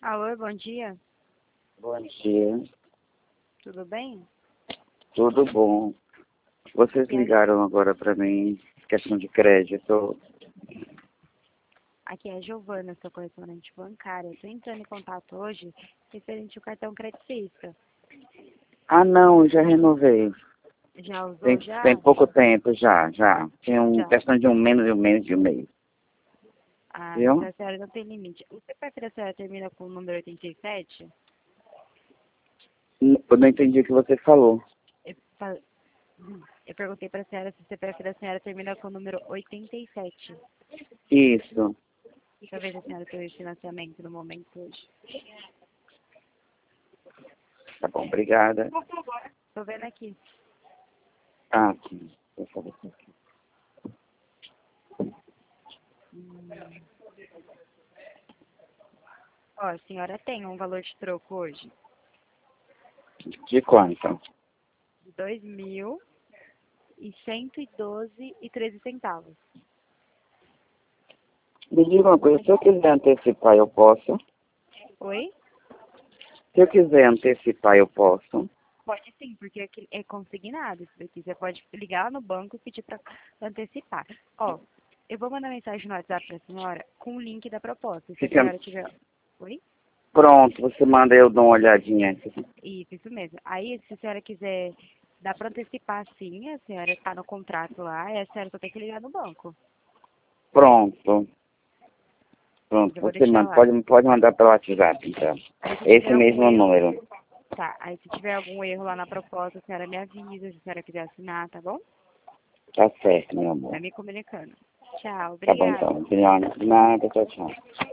Alô, bom dia. Bom dia, Tudo bem? tudo bom? Vocês ligaram agora para mim, questão de crédito. Aqui é a Giovana, sua correspondente bancária. Estou entrando em contato hoje referente ao cartão creditista. Ah, não, já renovei. Já usou Tem, já? tem pouco tempo já. Tem Já. questão de um menos de um mês. Ah, Viu? então a senhora não tem limite. O CPF da senhora termina com o número 87? Eu não entendi o que você falou. Eu, fa- eu perguntei para a senhora se o CPF da senhora termina com o número 87. Isso. Talvez a senhora tenha financiamento no momento hoje. Tá bom, obrigada. Estou vendo aqui. Ah, sim. Deixa eu ver aqui. Ó, a senhora tem um valor de troco hoje De quanto? de 2.112,13 centavos. Me diga uma coisa, se eu quiser antecipar, eu posso? Oi? Se eu quiser antecipar, eu posso? Pode sim, porque aqui é consignado isso daqui. Você pode ligar lá no banco e pedir para antecipar. Ó, eu vou mandar mensagem no WhatsApp para a senhora com o link da proposta. Se a Fica... senhora tiver... Oi? Pronto, você manda eu dar uma olhadinha. Isso mesmo. Aí, se a senhora quiser, dá para antecipar sim, a senhora está no contrato lá, e a senhora só tem que ligar no banco. Pronto. Eu Pronto, vou você deixar manda, lá. pode mandar pelo WhatsApp, então. Aí, se Esse tiver algum mesmo erro, número. tá. Aí, se tiver algum erro lá na proposta, a senhora me avisa, se a senhora quiser assinar, tá bom? Tá certo, meu amor. Vai me comunicando. Tchau, Tá bom, obrigada. então. De nada, tchau, tchau.